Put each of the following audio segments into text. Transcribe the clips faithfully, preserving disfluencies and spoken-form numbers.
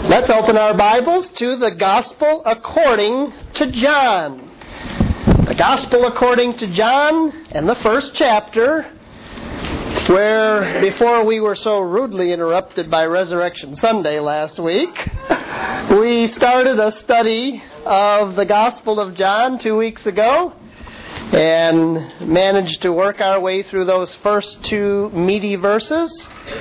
Let's open our Bibles to the Gospel according to John. The Gospel according to John and the first chapter, where before we were so rudely interrupted by Resurrection Sunday last week, we started a study of the Gospel of John two weeks ago and managed to work our way through those first two meaty verses.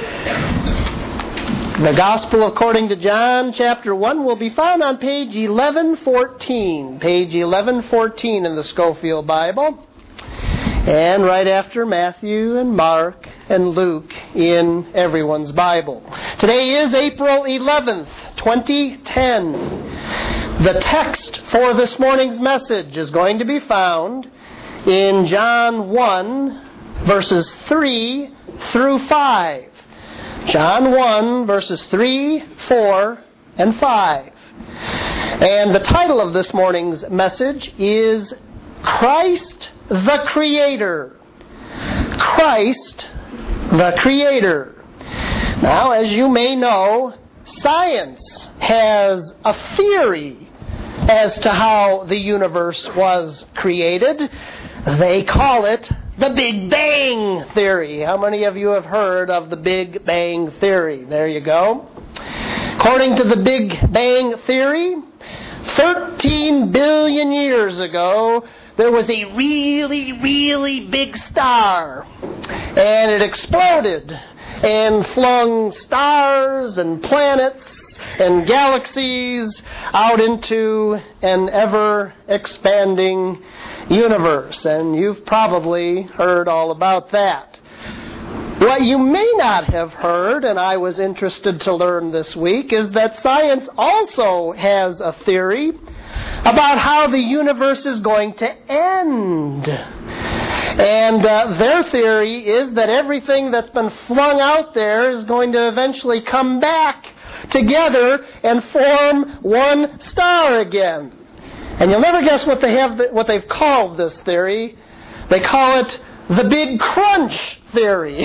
The Gospel according to John, chapter one, will be found on page eleven fourteen. Page eleven fourteen in the Scofield Bible. And right after Matthew and Mark and Luke in everyone's Bible. Today is April eleventh, twenty ten. The text for this morning's message is going to be found in John one, verses three through five. John one, verses three, four, and five. And the title of this morning's message is Christ the Creator. Christ the Creator. Now, as you may know, science has a theory as to how the universe was created. They call it the Big Bang Theory. How many of you have heard of the Big Bang Theory? There you go. According to the Big Bang Theory, thirteen billion years ago, there was a really, really big star. And it exploded and flung stars and planets and galaxies out into an ever-expanding universe. And you've probably heard all about that. What you may not have heard, and I was interested to learn this week, is that science also has a theory about how the universe is going to end. And uh, their theory is that everything that's been flung out there is going to eventually come back together and form one star again. And you'll never guess what they have, what they've called this theory. They call it the Big Crunch Theory.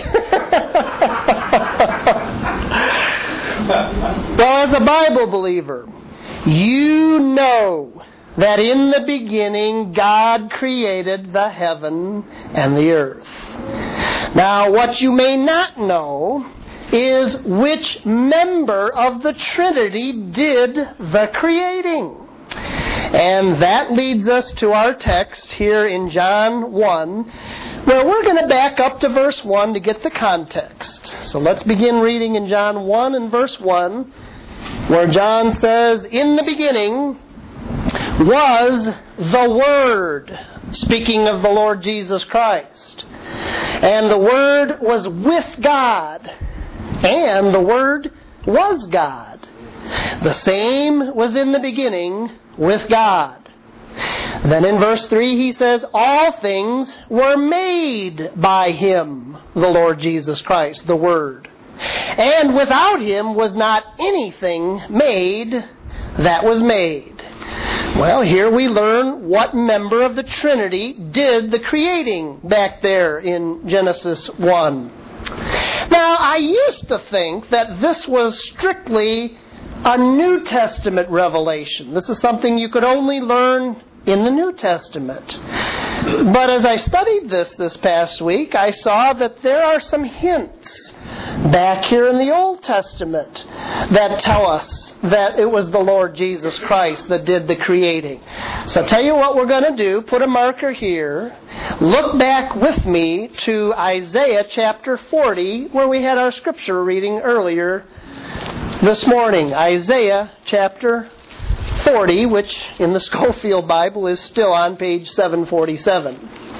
Well, as a Bible believer, you know that in the beginning God created the heaven and the earth. Now, what you may not know is which member of the Trinity did the creating. And that leads us to our text here in John one, where we're going to back up to verse one to get the context. So let's begin reading in John one and verse one, where John says, "In the beginning was the Word," speaking of the Lord Jesus Christ. "And the Word was with God, and the Word was God. The same was in the beginning with God." Then in verse three he says, "All things were made by Him," the Lord Jesus Christ, the Word. "And without Him was not anything made that was made." Well, here we learn what member of the Trinity did the creating back there in Genesis one. Now, I used to think that this was strictly a New Testament revelation. This is something you could only learn in the New Testament. But as I studied this this past week, I saw that there are some hints back here in the Old Testament that tell us that it was the Lord Jesus Christ that did the creating. So I'll tell you what we're going to do. Put a marker here. Look back with me to Isaiah chapter forty, where we had our scripture reading earlier this morning. Isaiah chapter forty, which in the Scofield Bible is still on page seven forty-seven.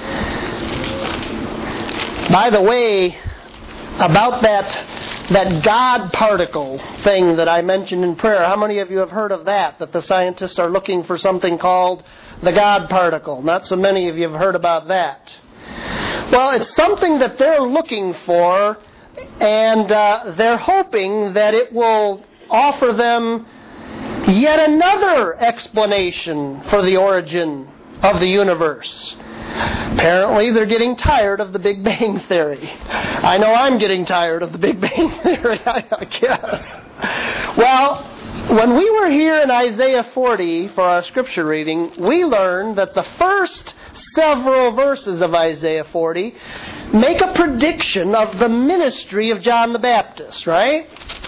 By the way, about that that God particle thing that I mentioned in prayer, how many of you have heard of that? That the scientists are looking for something called the God particle. Not so many of you have heard about that. Well, it's something that they're looking for, and uh, they're hoping that it will offer them yet another explanation for the origin of the universe. Apparently, they're getting tired of the Big Bang Theory. I know I'm getting tired of the Big Bang Theory, I guess. Well, When we were here in Isaiah forty for our scripture reading, we learned that the first several verses of Isaiah forty make a prediction of the ministry of John the Baptist, right?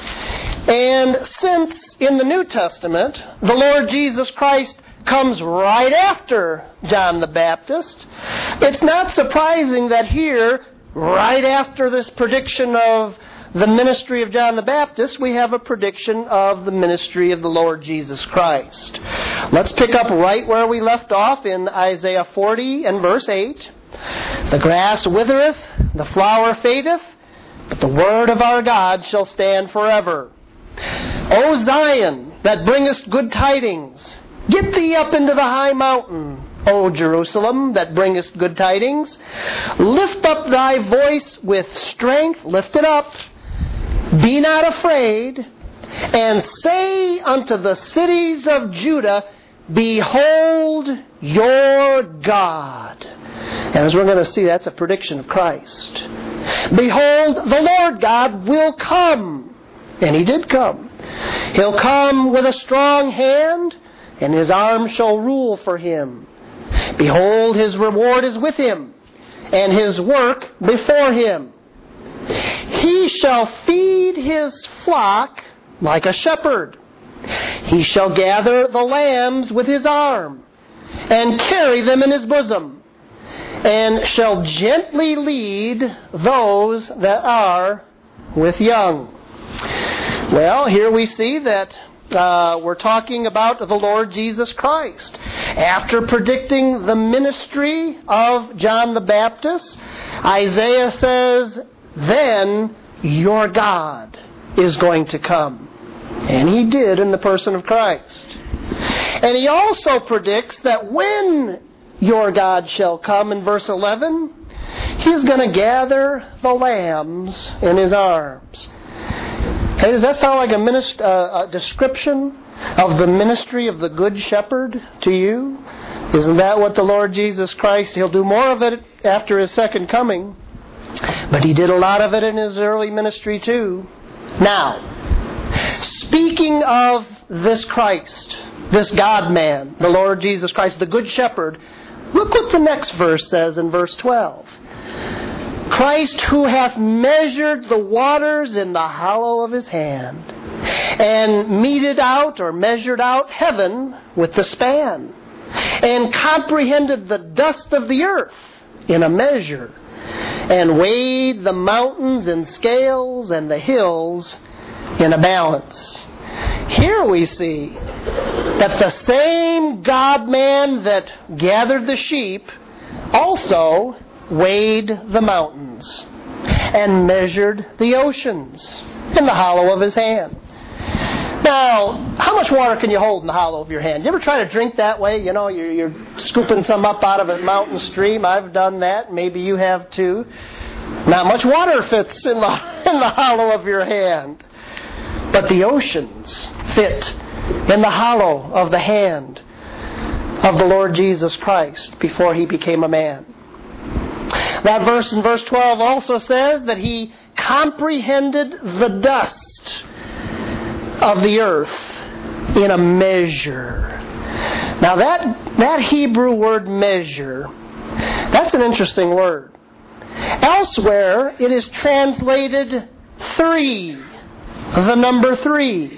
And since in the New Testament, the Lord Jesus Christ comes right after John the Baptist, it's not surprising that here, right after this prediction of the ministry of John the Baptist, we have a prediction of the ministry of the Lord Jesus Christ. Let's pick up right where we left off in Isaiah forty and verse eight. The grass withereth, the flower fadeth, but the word of our God shall stand forever. O Zion, that bringest good tidings, get thee up into the high mountain. O Jerusalem, that bringest good tidings, lift up thy voice with strength, lift it up, be not afraid, and say unto the cities of Judah, behold your God. And as we're going to see, that's a prediction of Christ. Behold, the Lord God will come. And He did come. He'll come with a strong hand, and His arm shall rule for Him. Behold, His reward is with Him, and His work before Him. He shall feed His flock like a shepherd. He shall gather the lambs with His arm, and carry them in His bosom, and shall gently lead those that are with young. Well, here we see that uh, we're talking about the Lord Jesus Christ. After predicting the ministry of John the Baptist, Isaiah says, then your God is going to come. And He did in the person of Christ. And He also predicts that when your God shall come, in verse eleven, He's going to gather the lambs in His arms. Hey, does that sound like a, minist- uh, a description of the ministry of the Good Shepherd to you? Isn't that what the Lord Jesus Christ, He'll do more of it after His second coming, but He did a lot of it in His early ministry too. Now, speaking of this Christ, this God-man, the Lord Jesus Christ, the Good Shepherd, look what the next verse says in verse twelve. Christ, who hath measured the waters in the hollow of His hand, and meted out or measured out heaven with the span, and comprehended the dust of the earth in a measure, and weighed the mountains in scales and the hills in a balance. Here we see that the same God-man that gathered the sheep also weighed the mountains and measured the oceans in the hollow of His hand. Now, how much water can you hold in the hollow of your hand? You ever try to drink that way? You know, you're, you're scooping some up out of a mountain stream. I've done that. Maybe you have too. Not much water fits in the, in the hollow of your hand. But the oceans fit in the hollow of the hand of the Lord Jesus Christ before He became a man. That verse in verse twelve also says that He comprehended the dust of the earth in a measure. Now that, that Hebrew word measure, that's an interesting word. Elsewhere it is translated three, the number three.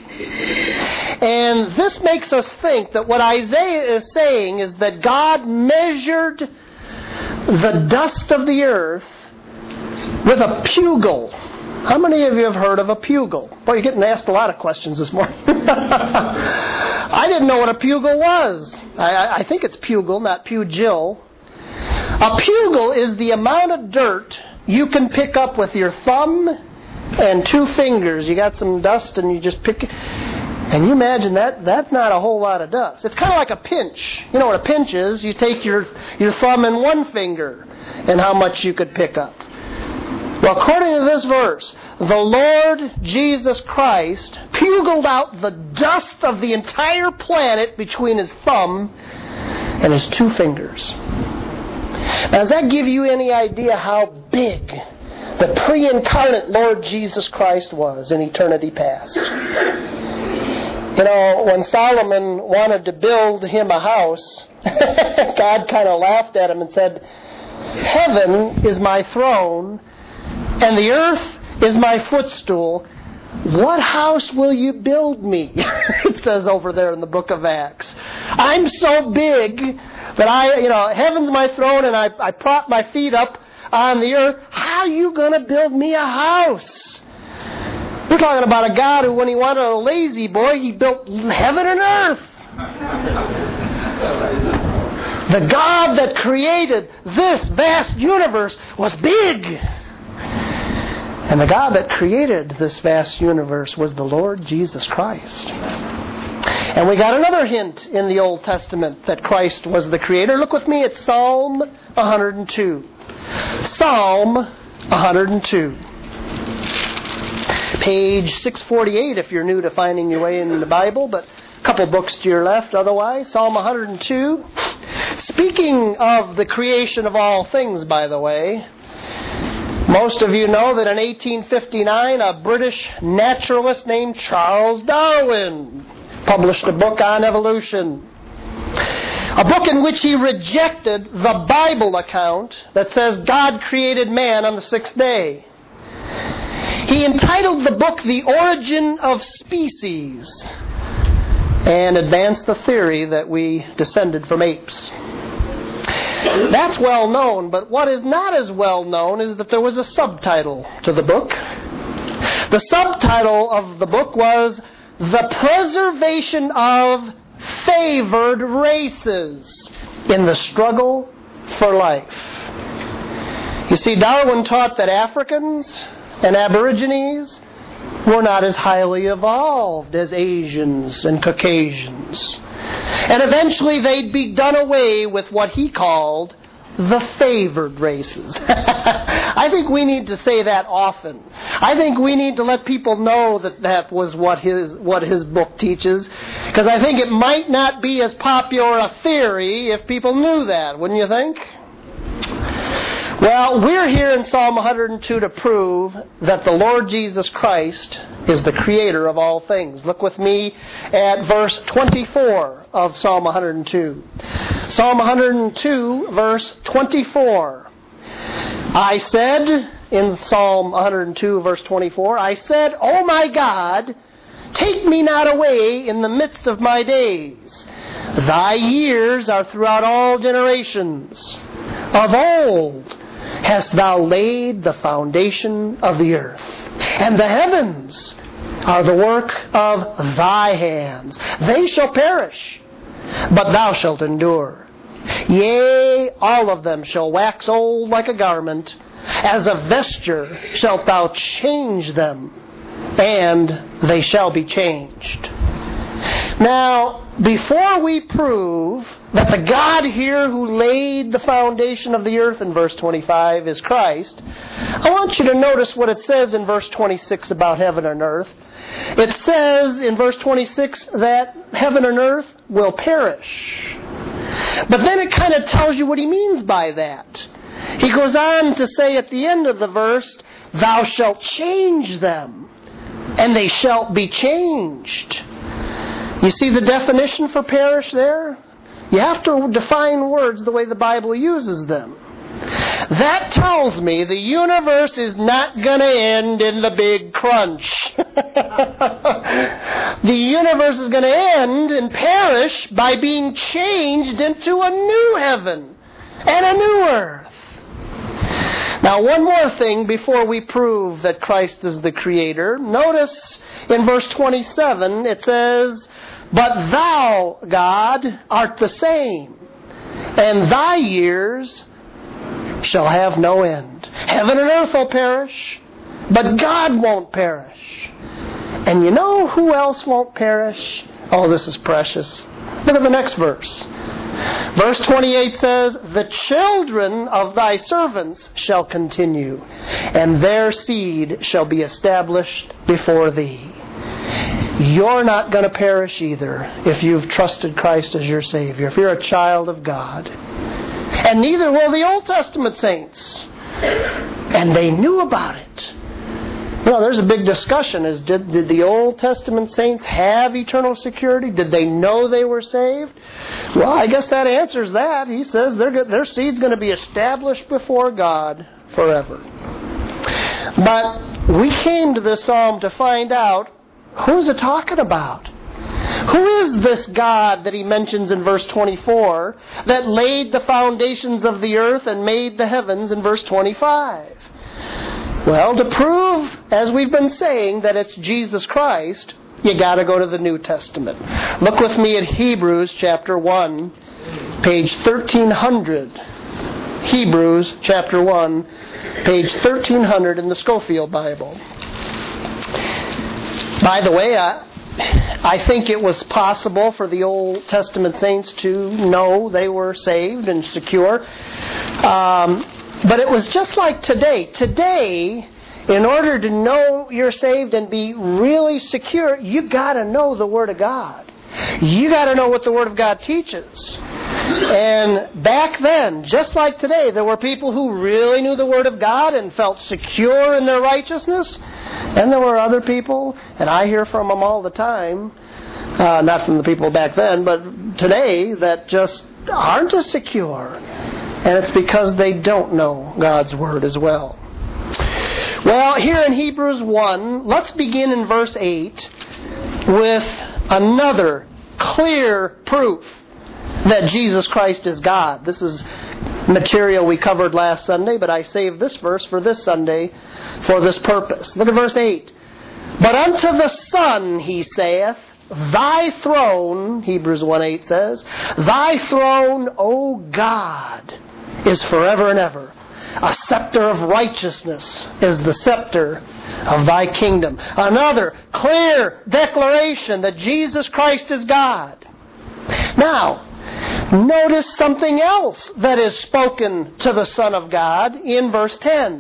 And this makes us think that what Isaiah is saying is that God measured the dust of the earth with a pugil. How many of you have heard of a pugil? Boy, you're getting asked a lot of questions this morning. I didn't know what a pugil was. I, I think it's pugil, not pugil. A pugil is the amount of dirt you can pick up with your thumb and two fingers. You got some dust and you just pick it. And you imagine that, that's not a whole lot of dust. It's kind of like a pinch. You know what a pinch is? You take your, your thumb and one finger and how much you could pick up. Well, according to this verse, the Lord Jesus Christ pugiled out the dust of the entire planet between His thumb and His two fingers. Now, does that give you any idea how big the pre-incarnate Lord Jesus Christ was in eternity past? You know, when Solomon wanted to build him a house, God kind of laughed at him and said, "Heaven is my throne, and the earth is my footstool. What house will you build me?" It says over there in the book of Acts. I'm so big that I, you know, heaven's my throne, and I, I prop my feet up on the earth. How are you going to build me a house? We're talking about a God who, when he wanted a lazy boy, he built heaven and earth. The God that created this vast universe was big. And the God that created this vast universe was the Lord Jesus Christ. And we got another hint in the Old Testament that Christ was the creator. Look with me at Psalm one hundred two. Psalm one hundred two. Page six forty-eight if you're new to finding your way in the Bible, but a couple books to your left otherwise. Psalm one hundred two. Speaking of the creation of all things, by the way, most of you know that in eighteen fifty-nine, a British naturalist named Charles Darwin published a book on evolution. A book in which he rejected the Bible account that says God created man on the sixth day. He entitled the book The Origin of Species and advanced the theory that we descended from apes. That's well known, but what is not as well known is that there was a subtitle to the book. The subtitle of the book was The Preservation of Favored Races in the Struggle for Life. You see, Darwin taught that Africans and Aborigines were not as highly evolved as Asians and Caucasians. And eventually they'd be done away with what he called the favored races. I think we need to say that often. I think we need to let people know that that was what his what his book teaches, because I think it might not be as popular a theory if people knew that, wouldn't you think? Well, we're here in Psalm one hundred two to prove that the Lord Jesus Christ is the creator of all things. Look with me at verse twenty-four of Psalm one hundred two. Psalm one hundred two, verse twenty-four. I said, in Psalm one hundred two, verse twenty-four, I said, "O my God, take me not away in the midst of my days. Thy years are throughout all generations. Of old hast thou laid the foundation of the earth, and the heavens are the work of thy hands. They shall perish, but thou shalt endure. Yea, all of them shall wax old like a garment. As a vesture shalt thou change them, and they shall be changed." Now, before we prove that the God here who laid the foundation of the earth in verse twenty-five is Christ, I want you to notice what it says in verse twenty-six about heaven and earth. It says in verse twenty-six that heaven and earth will perish. But then it kind of tells you what he means by that. He goes on to say at the end of the verse, "Thou shalt change them, and they shall be changed." You see the definition for perish there? You have to define words the way the Bible uses them. That tells me the universe is not going to end in the big crunch. The universe is going to end and perish by being changed into a new heaven and a new earth. Now, one more thing before we prove that Christ is the Creator. Notice in verse twenty-seven it says, "But thou, God, art the same, and thy years shall have no end." Heaven and earth will perish, but God won't perish. And you know who else won't perish? Oh, this is precious. Look at the next verse. Verse twenty-eight says, "The children of thy servants shall continue, and their seed shall be established before thee." You're not going to perish either if you've trusted Christ as your Savior, if you're a child of God. And neither will the Old Testament saints. And they knew about it. You know, there's a big discussion. Is did, did the Old Testament saints have eternal security? Did they know they were saved? Well, I guess that answers that. He says their, their seed's going to be established before God forever. But we came to this psalm to find out, who's it talking about? Who is this God that he mentions in verse twenty-four that laid the foundations of the earth and made the heavens in verse twenty-five? Well, to prove, as we've been saying, that it's Jesus Christ, you got to go to the New Testament. Look with me at Hebrews chapter one, page thirteen hundred. Hebrews chapter one, page thirteen hundred in the Scofield Bible. By the way, I, I think it was possible for the Old Testament saints to know they were saved and secure. Um, but it was just like today. Today, in order to know you're saved and be really secure, you got to know the Word of God. You got to know what the Word of God teaches. And back then, just like today, there were people who really knew the Word of God and felt secure in their righteousness. And there were other people, and I hear from them all the time, uh, not from the people back then, but today, that just aren't as secure. And it's because they don't know God's Word as well. Well, here in Hebrews one, let's begin in verse eight with another clear proof that Jesus Christ is God. This is material we covered last Sunday, but I saved this verse for this Sunday for this purpose. Look at verse eight. But unto the Son he saith, Thy throne, Hebrews one eight says, Thy throne, O God, is forever and ever. A scepter of righteousness is the scepter of Thy kingdom. Another clear declaration that Jesus Christ is God. Now, notice something else that is spoken to the Son of God in verse ten.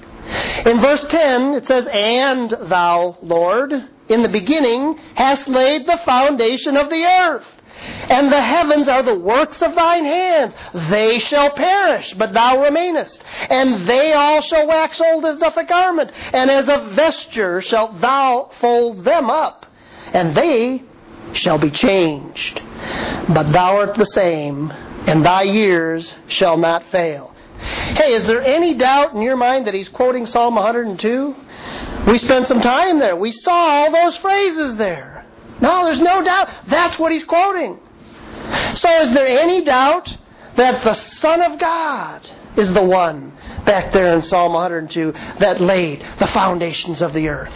In verse ten, it says, And Thou, Lord, in the beginning hast laid the foundation of the earth. And the heavens are the works of Thine hands. They shall perish, but Thou remainest. And they all shall wax old as doth a garment. And as a vesture shalt Thou fold them up. And they shall be changed. But Thou art the same, and Thy years shall not fail. Hey, is there any doubt in your mind that he's quoting Psalm one hundred two? We spent some time there. We saw all those phrases there. No, there's no doubt. That's what he's quoting. So is there any doubt that the Son of God is the one back there in Psalm one hundred two that laid the foundations of the earth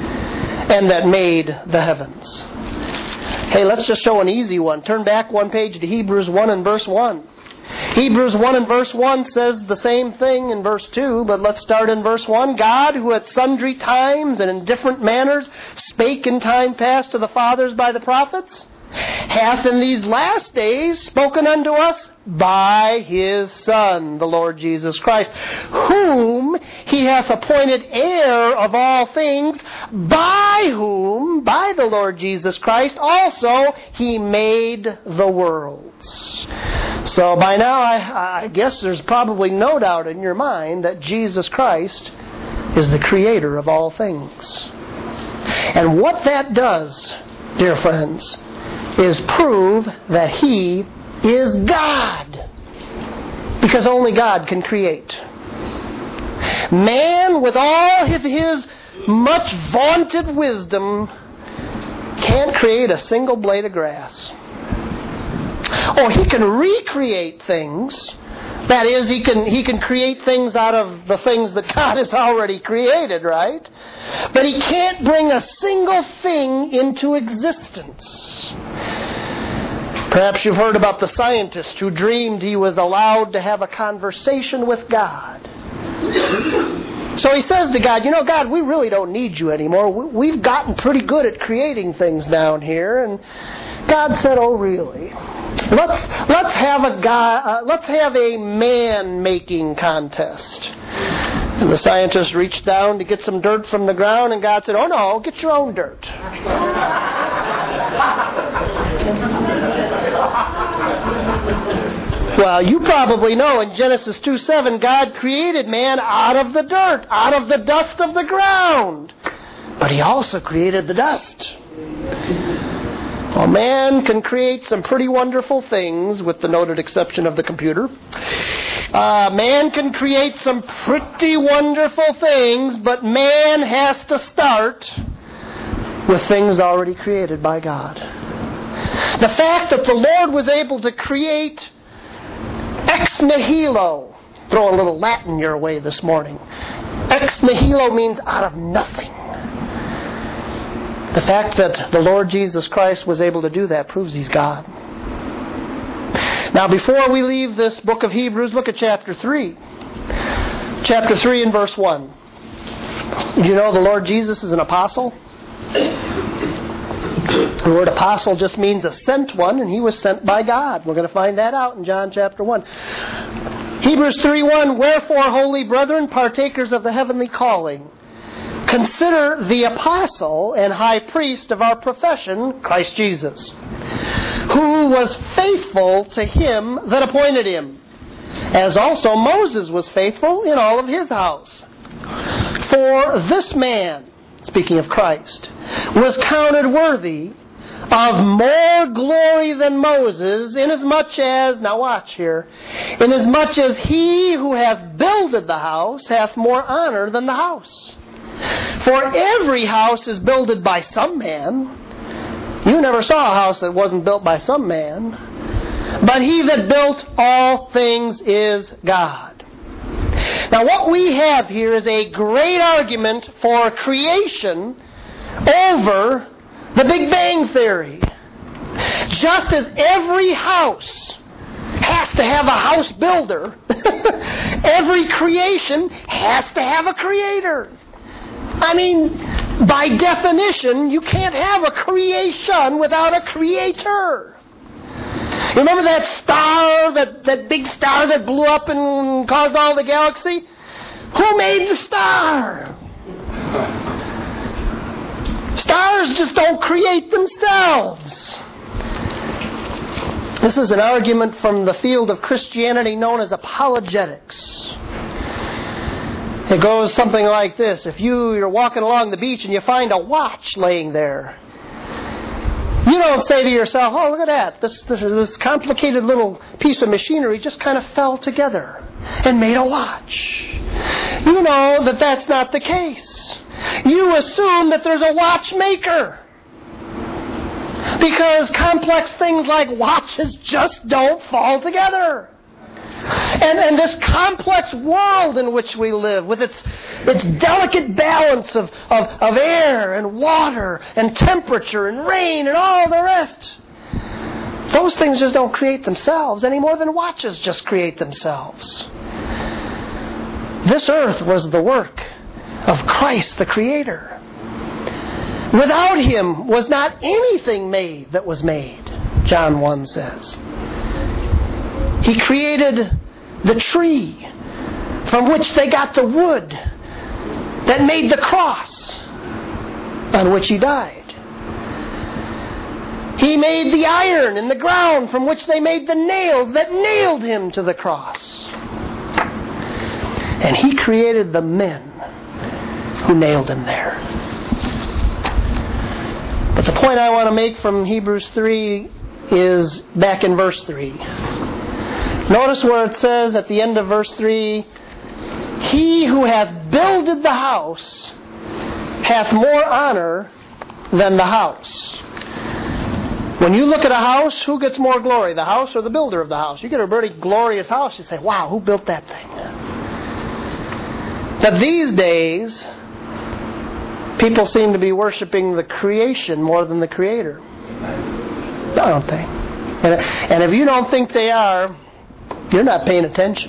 and that made the heavens? Hey, let's just show an easy one. Turn back one page to Hebrews one and verse one. Hebrews one and verse one says the same thing in verse two, but let's start in verse one. God, who at sundry times and in different manners spake in time past to the fathers by the prophets, hath in these last days spoken unto us by His Son, the Lord Jesus Christ, whom He hath appointed heir of all things, by whom, by the Lord Jesus Christ, also He made the worlds. So by now, I, I guess there's probably no doubt in your mind that Jesus Christ is the creator of all things. And what that does, dear friends, is prove that He is God. Because only God can create. Man, with all of his much vaunted wisdom, can't create a single blade of grass. Or he can recreate things. That is, he can he can create things out of the things that God has already created, right? But he can't bring a single thing into existence. Perhaps you've heard about the scientist who dreamed he was allowed to have a conversation with God. So he says to God, you know, God, we really don't need you anymore. We've gotten pretty good at creating things down here. And God said, oh, really? Let's let's have a guy. Uh, let's have a man-making contest. And the scientist reached down to get some dirt from the ground, and God said, oh, no, get your own dirt. Well, you probably know in Genesis two seven, God created man out of the dirt, out of the dust of the ground. but He also created the dust. Well, man can create some pretty wonderful things, with the noted exception of the computer. Uh, man can create some pretty wonderful things, but man has to start with things already created by God. The fact that the Lord was able to create ex nihilo, throw a little Latin your way this morning. Ex nihilo means out of nothing. The fact that the Lord Jesus Christ was able to do that proves He's God. Now, before we leave this book of Hebrews, look at chapter three. Chapter three and verse one. Do you know the Lord Jesus is an apostle? The word apostle just means a sent one, and He was sent by God. We're going to find that out in John chapter one. Hebrews three one, wherefore, holy brethren, partakers of the heavenly calling, consider the apostle and high priest of our profession, Christ Jesus, who was faithful to Him that appointed Him, as also Moses was faithful in all of his house. For this man, speaking of Christ, was counted worthy of more glory than Moses, inasmuch as, now watch here, inasmuch as he who hath builded the house hath more honor than the house. For every house is builded by some man. You never saw a house that wasn't built by some man. But He that built all things is God. Now what we have here is a great argument for creation over the Big Bang Theory. Just as every house has to have a house builder, every creation has to have a creator. I mean, by definition, you can't have a creation without a creator. Remember that star, that, that big star that blew up and caused all the galaxy? Who made the star? Stars just don't create themselves. This is an argument from the field of Christianity known as apologetics. It goes something like this. If you, you're walking along the beach and you find a watch laying there, you don't say to yourself, oh, look at that. This, this, this complicated little piece of machinery just kind of fell together and made a watch. You know that that's not the case. You assume that there's a watchmaker. Because complex things like watches just don't fall together. And, and this complex world in which we live, with its, its delicate balance of, of, of air and water and temperature and rain and all the rest, those things just don't create themselves any more than watches just create themselves. This earth was the work of Christ the Creator. Without Him was not anything made that was made, John one says. He created the tree from which they got the wood that made the cross on which He died. He made the iron in the ground from which they made the nails that nailed Him to the cross. And He created the men who nailed Him there. But the point I want to make from Hebrews three is back in verse three. Notice where it says at the end of verse three, He who hath builded the house hath more honor than the house. When you look at a house, who gets more glory, the house or the builder of the house? You get a very glorious house, you say, wow, who built that thing? But these days, people seem to be worshiping the creation more than the Creator. Don't they? And, and if you don't think they are, you're not paying attention.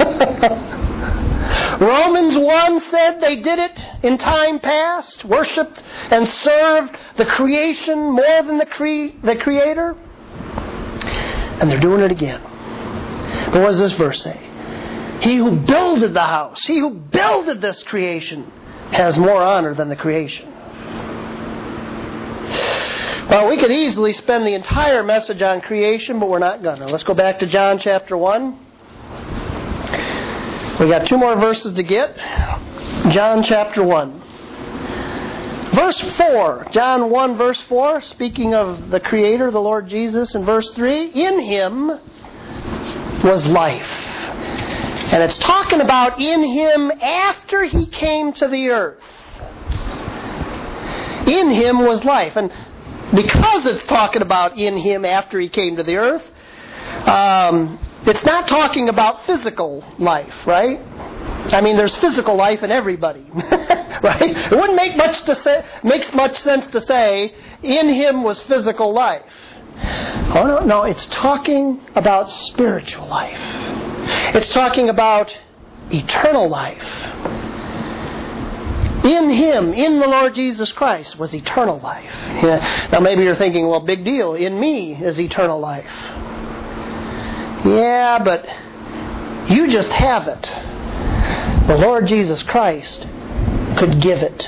Romans one said they did it in time past, worshipped and served the creation more than the, cre- the Creator. And they're doing it again. But what does this verse say? He who builded the house, he who builded this creation, has more honor than the creation. Well, we could easily spend the entire message on creation, but we're not going to. Let's go back to John chapter one. We got two more verses to get. John chapter one. Verse four, John one, verse four, speaking of the Creator, the Lord Jesus, in verse three, in Him was life. And it's talking about in Him after He came to the earth. In Him was life. And because it's talking about in Him after He came to the earth, um, it's not talking about physical life, right? I mean, there's physical life in everybody, right? It wouldn't make much to say, makes much sense to say in Him was physical life. Oh no, no, it's talking about spiritual life. It's talking about eternal life. In Him, in the Lord Jesus Christ, was eternal life. Yeah. Now maybe you're thinking, well, big deal. In me is eternal life. Yeah, but you just have it. The Lord Jesus Christ could give it.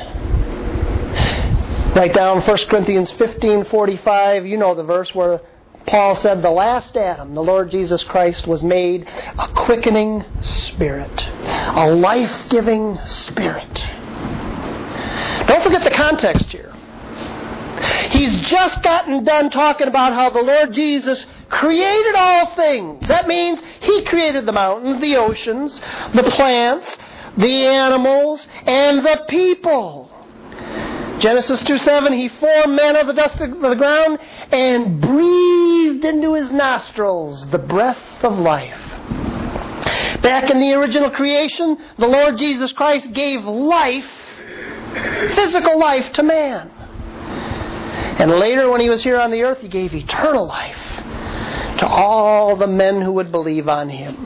Write down First Corinthians fifteen forty-five. You know the verse where Paul said the last Adam, the Lord Jesus Christ, was made a quickening spirit, a life-giving spirit. Don't forget the context here. He's just gotten done talking about how the Lord Jesus created all things. That means He created the mountains, the oceans, the plants, the animals, and the people. Genesis two seven, He formed man of the dust of the ground and breathed into his nostrils the breath of life. Back in the original creation, the Lord Jesus Christ gave life, physical life, to man. And later, when He was here on the earth, He gave eternal life to all the men who would believe on Him.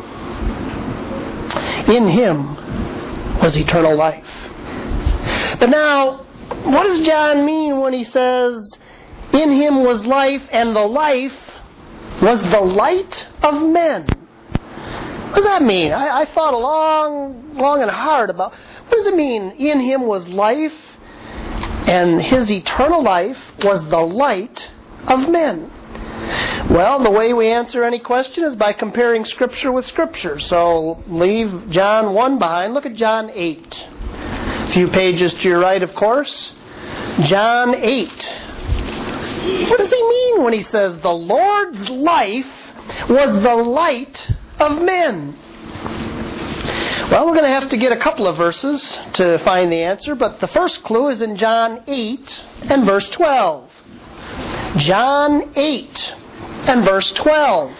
In Him was eternal life. But now, what does John mean when he says, in Him was life, and the life was the light of men? What does that mean? I, I thought long, long and hard about, what does it mean, in Him was life, and His eternal life was the light of men? Well, the way we answer any question is by comparing Scripture with Scripture. So leave John one behind. Look at John eight. A few pages to your right, of course. John eight. What does He mean when He says, the Lord's life was the light of men? Well, we're going to have to get a couple of verses to find the answer, but the first clue is in John eight and verse twelve. John eight and verse twelve.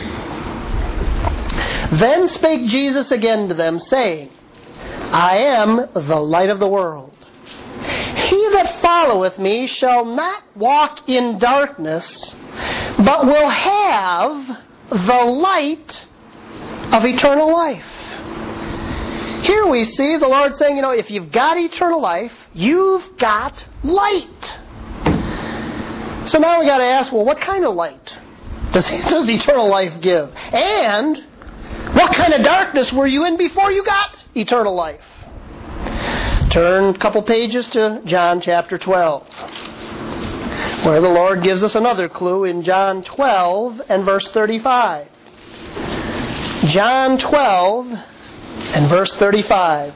Then spake Jesus again to them, saying, I am the light of the world. He that followeth me shall not walk in darkness, but will have the light of eternal life. Here we see the Lord saying, you know, if you've got eternal life, you've got light. So now we got to ask, well, what kind of light does, does eternal life give? And what kind of darkness were you in before you got eternal life? Turn a couple pages to John chapter twelve, where the Lord gives us another clue in John twelve and verse thirty-five. John twelve and verse thirty-five.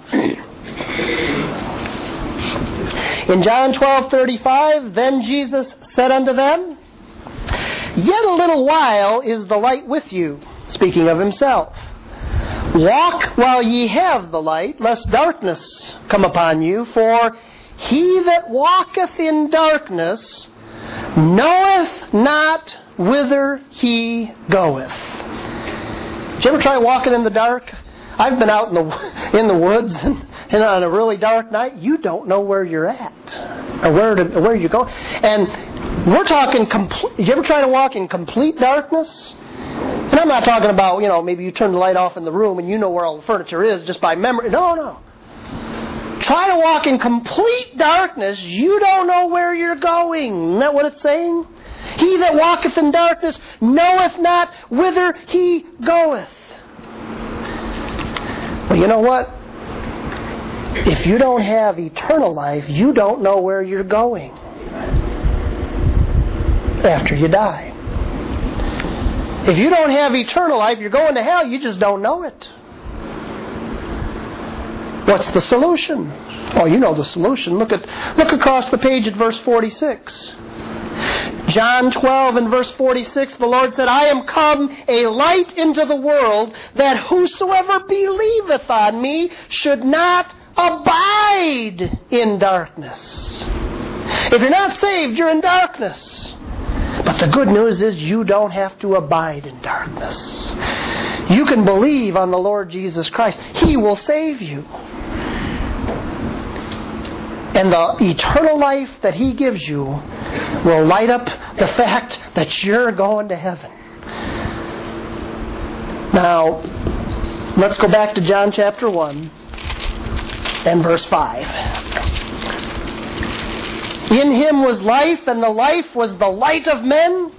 In John twelve thirty-five, then Jesus said unto them, Yet a little while is the light with you, speaking of Himself. Walk while ye have the light, lest darkness come upon you, for he that walketh in darkness knoweth not whither he goeth. Did you ever try walking in the dark? I've been out in the in the woods, and, and on a really dark night, you don't know where you're at or where to, where you go. And we're talking complete. Did you ever try to walk in complete darkness? And I'm not talking about, you know, maybe you turn the light off in the room and you know where all the furniture is just by memory. No, no. Try to walk in complete darkness. You don't know where you're going. Isn't that what it's saying? He that walketh in darkness knoweth not whither he goeth. Well, you know what? If you don't have eternal life, you don't know where you're going after you die. If you don't have eternal life, you're going to hell, you just don't know it. What's the solution? Oh, you know the solution. Look at look across the page at verse forty-six. John twelve and verse forty-six, the Lord said, I am come a light into the world, that whosoever believeth on me should not abide in darkness. If you're not saved, you're in darkness. But the good news is you don't have to abide in darkness. You can believe on the Lord Jesus Christ. He will save you. And the eternal life that He gives you will light up the fact that you're going to heaven. Now, let's go back to John chapter one and verse five. In Him was life, and the life was the light of men.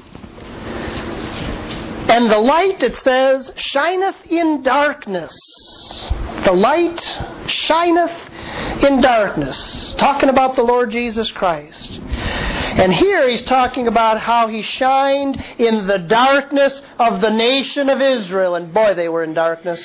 And the light, it says, shineth in darkness. The light shineth in darkness. Talking about the Lord Jesus Christ. And here He's talking about how He shined in the darkness of the nation of Israel. And boy, they were in darkness.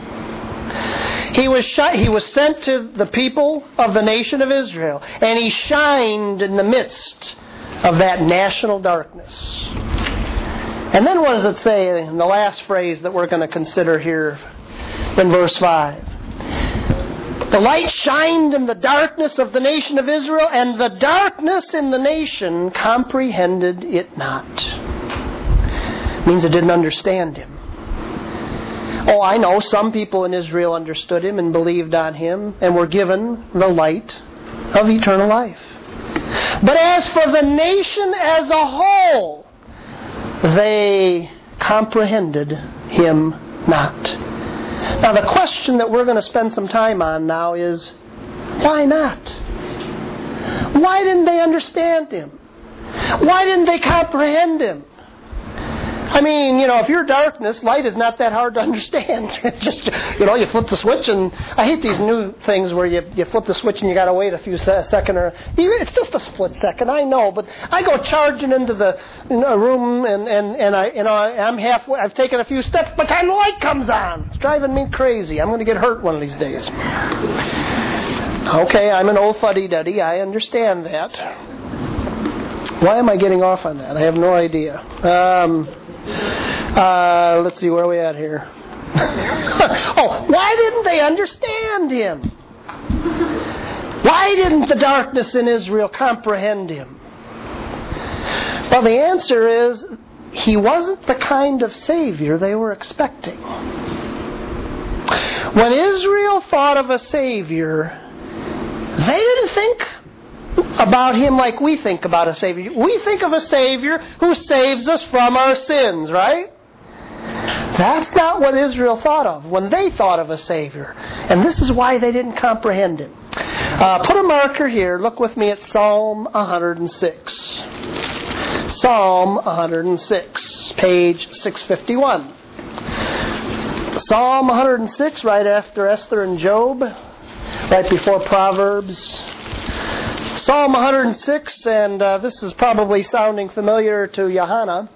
He was shi- He was sent to the people of the nation of Israel. And He shined in the midst of that national darkness. And then what does it say in the last phrase that we're going to consider here in verse five? The light shined in the darkness of the nation of Israel, and the darkness in the nation comprehended it not. It means it didn't understand Him. Oh, I know some people in Israel understood Him and believed on Him and were given the light of eternal life. But as for the nation as a whole, they comprehended Him not. Now the question that we're going to spend some time on now is, why not? Why didn't they understand Him? Why didn't they comprehend Him? I mean, you know, if you're darkness, light is not that hard to understand. Just, you know, you flip the switch, and I hate these new things where you, you flip the switch and you got to wait a few se- second or it's just a split second. I know, but I go charging into the you know, room, and and and I you know I'm halfway. I've taken a few steps, by the time the light comes on, it's driving me crazy. I'm going to get hurt one of these days. Okay, I'm an old fuddy-duddy. I understand that. Why am I getting off on that? I have no idea. Um, uh, let's see, where are we at here? Oh, why didn't they understand Him? Why didn't the darkness in Israel comprehend Him? Well, the answer is, He wasn't the kind of Savior they were expecting. When Israel thought of a Savior, they didn't think about Him like we think about a Savior. We think of a Savior who saves us from our sins, right? That's not what Israel thought of when they thought of a Savior. And this is why they didn't comprehend Him. Uh, put a marker here. Look with me at Psalm one hundred six. Psalm one hundred six, page six fifty-one. Psalm one hundred six, right after Esther and Job, right before Proverbs. Psalm one hundred six, and uh, this is probably sounding familiar to Johanna.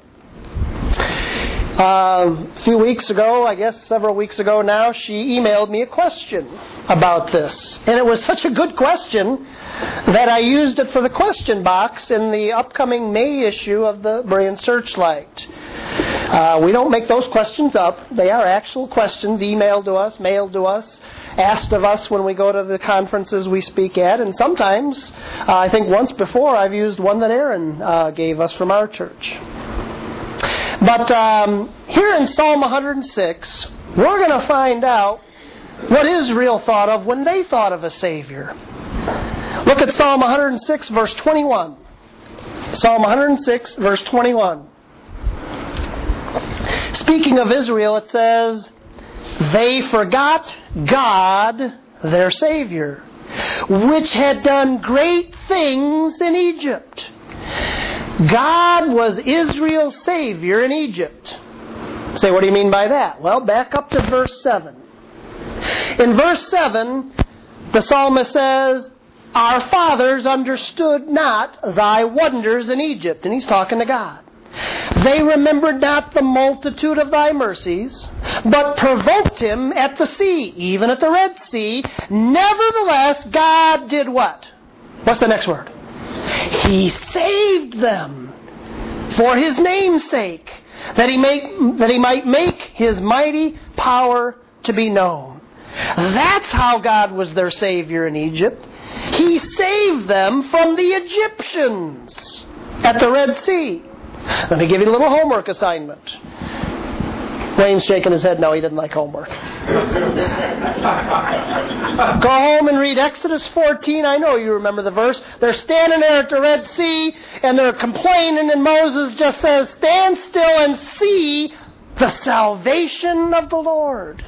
Uh, a few weeks ago, I guess several weeks ago now, she emailed me a question about this. And it was such a good question that I used it for the question box in the upcoming May issue of the Berean Searchlight. Uh, we don't make those questions up. They are actual questions emailed to us, mailed to us, asked of us when we go to the conferences we speak at. And sometimes, uh, I think once before, I've used one that Aaron uh, gave us from our church. But um, here in Psalm one hundred six, we're going to find out what Israel thought of when they thought of a Savior. Look at Psalm one hundred six, verse twenty-one. Psalm one hundred six, verse twenty-one. Speaking of Israel, it says, they forgot God, their Savior, which had done great things in Egypt. God was Israel's Savior in Egypt. Say, what do you mean by that? Well, back up to verse seven. In verse seven, the psalmist says, our fathers understood not thy wonders in Egypt. And he's talking to God. They remembered not the multitude of thy mercies, but provoked him at the sea, even at the Red Sea. Nevertheless, God did what? What's the next word? He saved them for his name's sake, that he make, that he might make his mighty power to be known. That's how God was their Savior in Egypt. He saved them from the Egyptians at the Red Sea. Let me give you a little homework assignment. Wayne's shaking his head no, he didn't like homework. Go home and read Exodus fourteen. I know you remember the verse. They're standing there at the Red Sea and they're complaining, and Moses just says, stand still and see the salvation of the Lord.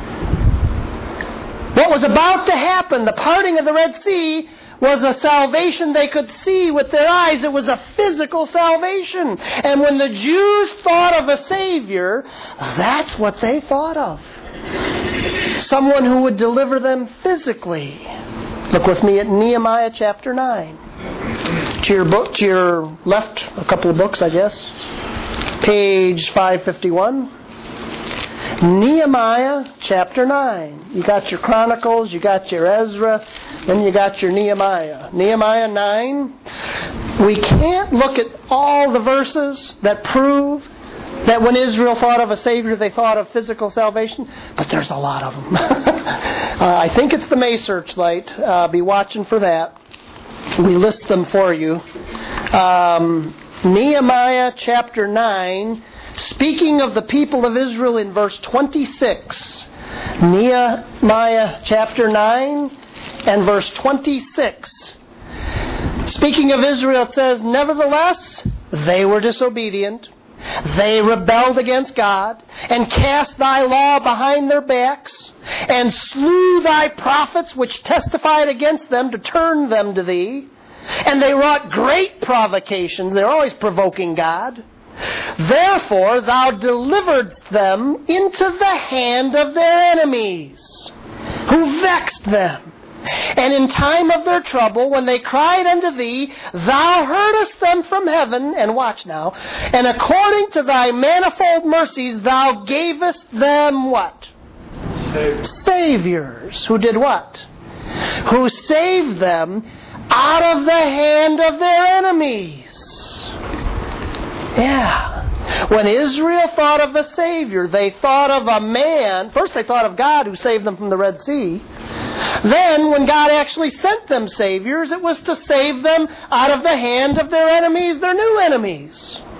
What was about to happen, the parting of the Red Sea, was a salvation they could see with their eyes. It was a physical salvation. And when the Jews thought of a Savior, that's what they thought of. Someone who would deliver them physically. Look with me at Nehemiah chapter nine. To your book, to your left, a couple of books, I guess. Page five fifty-one. Nehemiah chapter nine. You got your Chronicles, you got your Ezra, then you got your Nehemiah. Nehemiah nine. We can't look at all the verses that prove that when Israel thought of a Savior, they thought of physical salvation, but there's a lot of them. uh, I think it's the May Searchlight. Uh, be watching for that. We list them for you. Um, Nehemiah chapter nine, speaking of the people of Israel in verse twenty-six. Nehemiah chapter nine and verse twenty-six. Speaking of Israel, it says, nevertheless, they were disobedient. They rebelled against God, and cast thy law behind their backs, and slew thy prophets which testified against them to turn them to thee. And they wrought great provocations. They're always provoking God. Therefore thou deliveredst them into the hand of their enemies, who vexed them. And in time of their trouble, when they cried unto thee, thou heardest them from heaven, and watch now, and according to thy manifold mercies, thou gavest them what? Saviors. Saviors. Who did what? Who saved them out of the hand of their enemies. Yeah. When Israel thought of a Savior, they thought of a man. First they thought of God who saved them from the Red Sea. Then, when God actually sent them Saviors, it was to save them out of the hand of their enemies, their new enemies.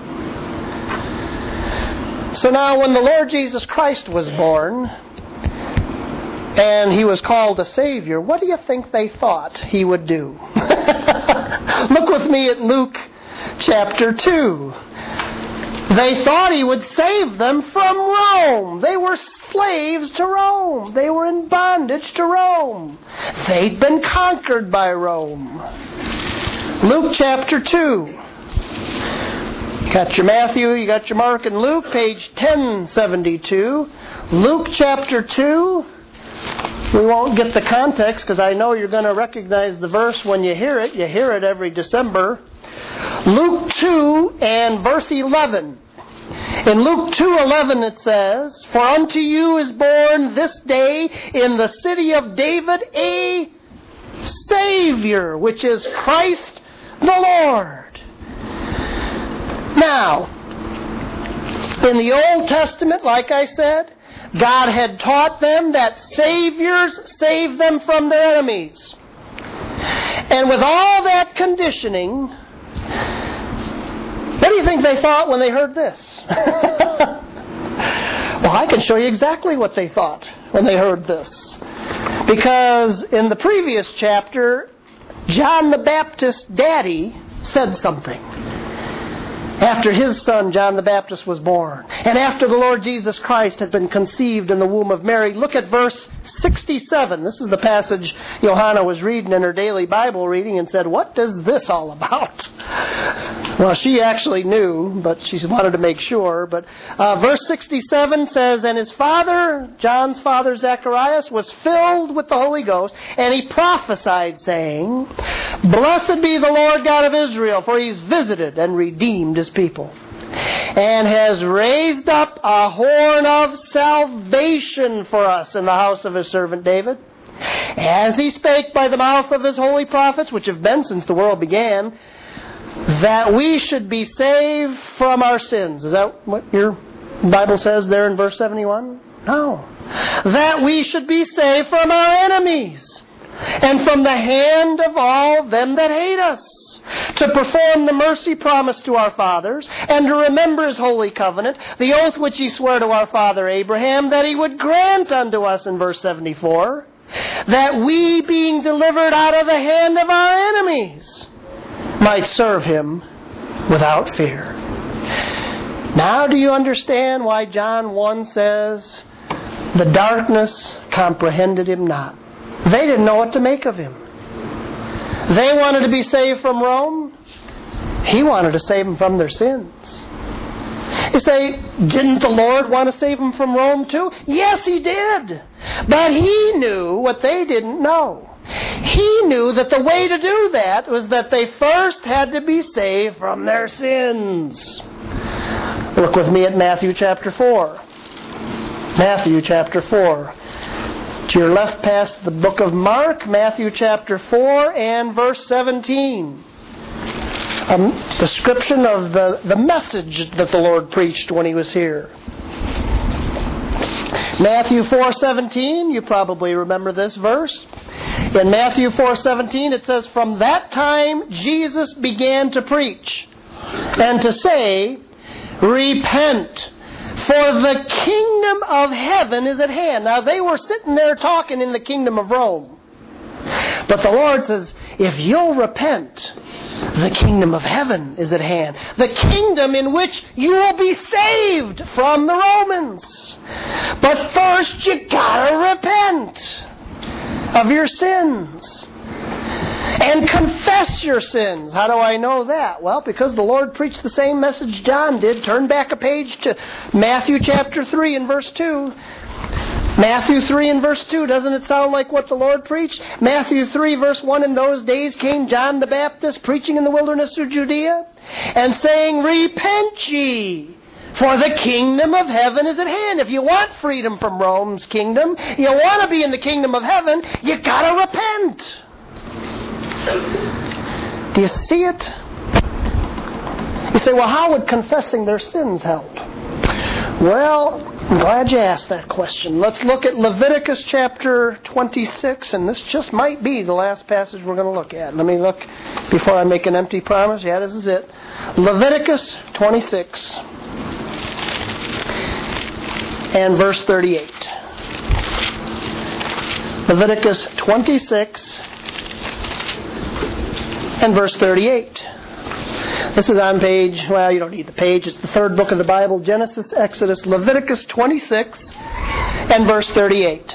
So now, when the Lord Jesus Christ was born, and He was called a Savior, what do you think they thought He would do? Look with me at Luke chapter two. They thought He would save them from Rome. They were slaves to Rome. They were in bondage to Rome. They'd been conquered by Rome. Luke chapter two. You got your Matthew, you got your Mark and Luke, page ten seventy-two. Luke chapter two. We won't get the context because I know you're going to recognize the verse when you hear it. You hear it every December. Luke two and verse eleven. In Luke two eleven it says, for unto you is born this day in the city of David a Savior, which is Christ the Lord. Now, in the Old Testament, like I said, God had taught them that Saviors save them from their enemies. And with all that conditioning, what do you think they thought when they heard this? Well, I can show you exactly what they thought when they heard this. Because in the previous chapter, John the Baptist's daddy said something. After his son, John the Baptist, was born. And after the Lord Jesus Christ had been conceived in the womb of Mary. Look at verse sixty-seven. This is the passage Johanna was reading in her daily Bible reading and said, what is this all about? Well, she actually knew, but she wanted to make sure. But uh, verse sixty-seven says, and his father, John's father Zacharias, was filled with the Holy Ghost, and he prophesied, saying, blessed be the Lord God of Israel, for he's visited and redeemed his people. and has raised up a horn of salvation for us in the house of his servant David, as he spake by the mouth of his holy prophets, which have been since the world began, that we should be saved from our sins. Is that what your Bible says there in verse seventy-one? No. That we should be saved from our enemies, and from the hand of all them that hate us, to perform the mercy promised to our fathers, and to remember his holy covenant, the oath which he sware to our father Abraham, that he would grant unto us in verse seventy-four, that we, being delivered out of the hand of our enemies, might serve him without fear. Now do you understand why John one says, the darkness comprehended him not? They didn't know what to make of him. They wanted to be saved from Rome. He wanted to save them from their sins. You say, didn't the Lord want to save them from Rome too? Yes, he did. But he knew what they didn't know. He knew that the way to do that was that they first had to be saved from their sins. Look with me at Matthew chapter four. Matthew chapter four. To your left past the book of Mark, Matthew chapter four and verse seventeen. A description of the, the message that the Lord preached when he was here. Matthew four seventeen, you probably remember this verse. In Matthew four seventeen it says, from that time Jesus began to preach and to say, repent, for the kingdom of heaven is at hand. Now they were sitting there talking in the kingdom of Rome. But the Lord says, if you'll repent, the kingdom of heaven is at hand. The kingdom in which you will be saved from the Romans. But first you gotta repent of your sins and confess your sins. How do I know that? Well, because the Lord preached the same message John did. Turn back a page to Matthew chapter three and verse two. Matthew three and verse two, doesn't it sound like what the Lord preached? Matthew three verse one, in those days came John the Baptist preaching in the wilderness of Judea and saying, repent ye, for the kingdom of heaven is at hand. If you want freedom from Rome's kingdom, you want to be in the kingdom of heaven, you gotta repent. Do you see it? You say, well, how would confessing their sins help? Well, I'm glad you asked that question. Let's look at Leviticus chapter twenty-six, and this just might be the last passage we're going to look at. Let me look before I make an empty promise. Yeah, this is it. Leviticus twenty-six and verse thirty-eight. Leviticus twenty-six and verse thirty-eight. This is on page, well, you don't need the page. It's the third book of the Bible, Genesis, Exodus, Leviticus twenty-six and verse thirty-eight.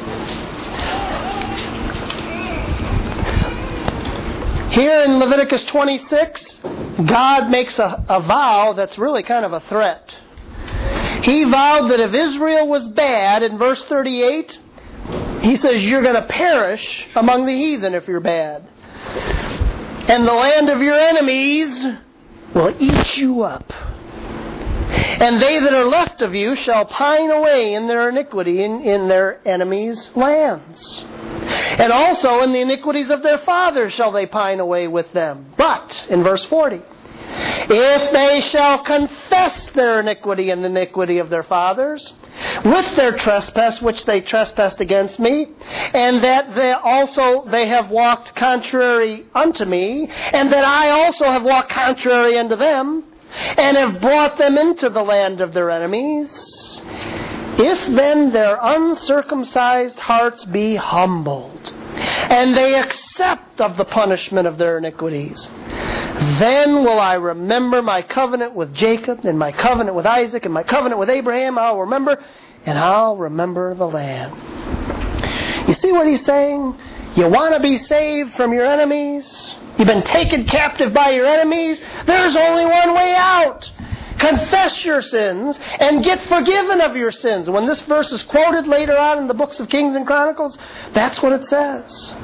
Here in Leviticus twenty-six, God makes a, a vow that's really kind of a threat. He vowed that if Israel was bad, in verse thirty-eight, he says, you're going to perish among the heathen if you're bad. And the land of your enemies will eat you up. And they that are left of you shall pine away in their iniquity in, in their enemies' lands. And also in the iniquities of their fathers shall they pine away with them. But, in verse forty, if they shall confess their iniquity and the iniquity of their fathers, with their trespass which they trespassed against me, and that they also they have walked contrary unto me, and that I also have walked contrary unto them, and have brought them into the land of their enemies, if then their uncircumcised hearts be humbled, and they accept of the punishment of their iniquities, then will I remember my covenant with Jacob, and my covenant with Isaac, and my covenant with Abraham. I'll remember, and I'll remember the land. You see what he's saying? You want to be saved from your enemies? You've been taken captive by your enemies? There's only one way out. Confess your sins and get forgiven of your sins. When this verse is quoted later on in the books of Kings and Chronicles, that's what it says.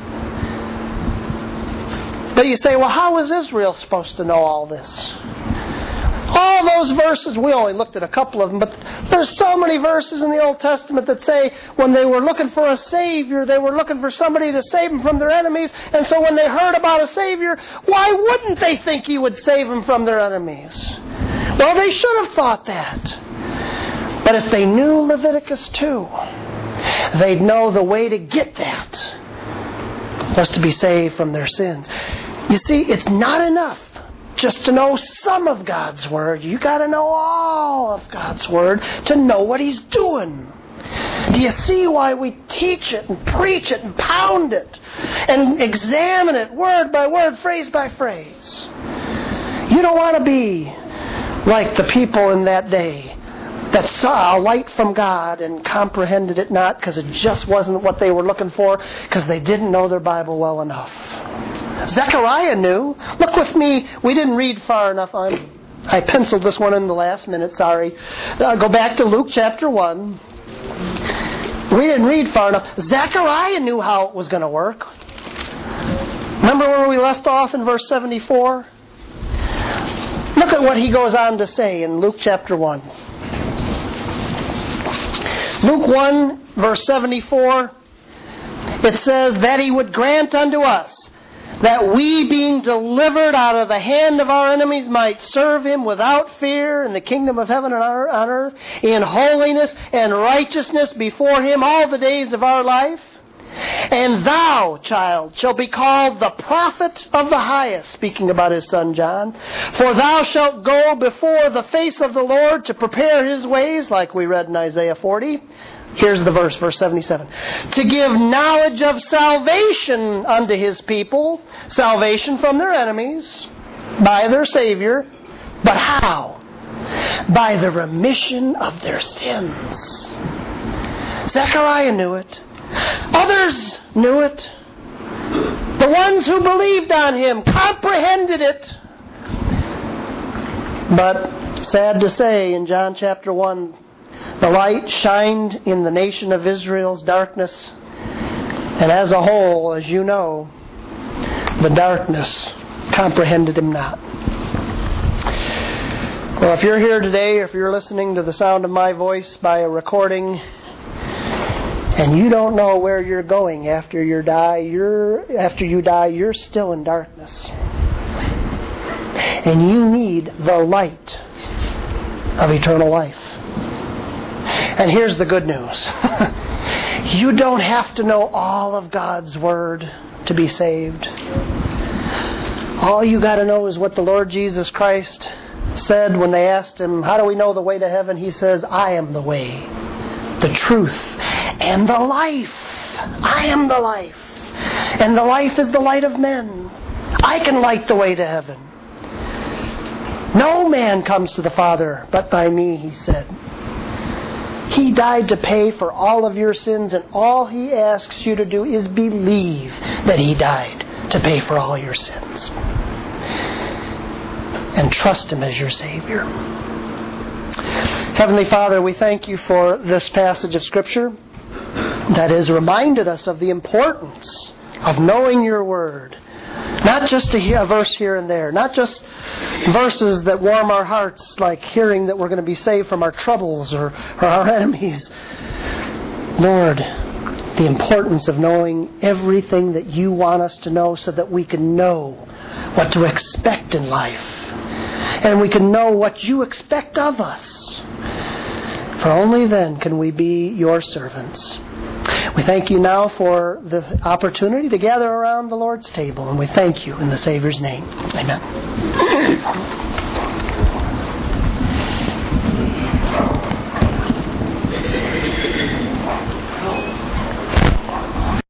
But you say, well, how was Israel supposed to know all this? All those verses, we only looked at a couple of them, but there's so many verses in the Old Testament that say when they were looking for a Savior, they were looking for somebody to save them from their enemies. And so when they heard about a Savior, why wouldn't they think He would save them from their enemies? Well, they should have thought that. But if they knew Leviticus two, they'd know the way to get that was to be saved from their sins. You see, it's not enough just to know some of God's Word. You got to know all of God's Word to know what He's doing. Do you see why we teach it and preach it and pound it and examine it word by word, phrase by phrase? You don't want to be like the people in that day that saw a light from God and comprehended it not because it just wasn't what they were looking for, because they didn't know their Bible well enough. Zechariah knew. Look with me. We didn't read far enough. I'm, I penciled this one in the last minute. Sorry. Uh, go back to Luke chapter one. We didn't read far enough. Zechariah knew how it was going to work. Remember where we left off in verse seventy-four? Look at what he goes on to say in Luke chapter one. Luke one, verse seventy-four. It says that He would grant unto us that we, being delivered out of the hand of our enemies, might serve Him without fear in the kingdom of heaven and on earth, in holiness and righteousness before Him all the days of our life. And thou, child, shalt be called the prophet of the highest, speaking about his son John. For thou shalt go before the face of the Lord to prepare His ways, like we read in Isaiah forty. Here's the verse, verse seventy-seven. To give knowledge of salvation unto His people, salvation from their enemies, by their Savior. But how? By the remission of their sins. Zechariah knew it. Others knew it. The ones who believed on Him comprehended it. But sad to say, in John chapter one, the light shined in the nation of Israel's darkness. And as a whole, as you know, the darkness comprehended Him not. Well, if you're here today, or if you're listening to the sound of my voice by a recording, and you don't know where you're going after you die, you're after you die, you're still in darkness. And you need the light of eternal life. And here's the good news. You don't have to know all of God's Word to be saved. All you got to know is what the Lord Jesus Christ said when they asked Him, how do we know the way to heaven? He says, I am the way, the truth, and the life. I am the life. And the life is the light of men. I can light the way to heaven. No man comes to the Father but by me, He said. He died to pay for all of your sins, and all He asks you to do is believe that He died to pay for all your sins. And trust Him as your Savior. Heavenly Father, we thank You for this passage of Scripture that has reminded us of the importance of knowing Your Word. Not just a, a verse here and there. Not just verses that warm our hearts, like hearing that we're going to be saved from our troubles or, or our enemies. Lord, the importance of knowing everything that You want us to know so that we can know what to expect in life. And we can know what You expect of us. For only then can we be Your servants. We thank You now for the opportunity to gather around the Lord's table, and we thank You in the Savior's name. Amen.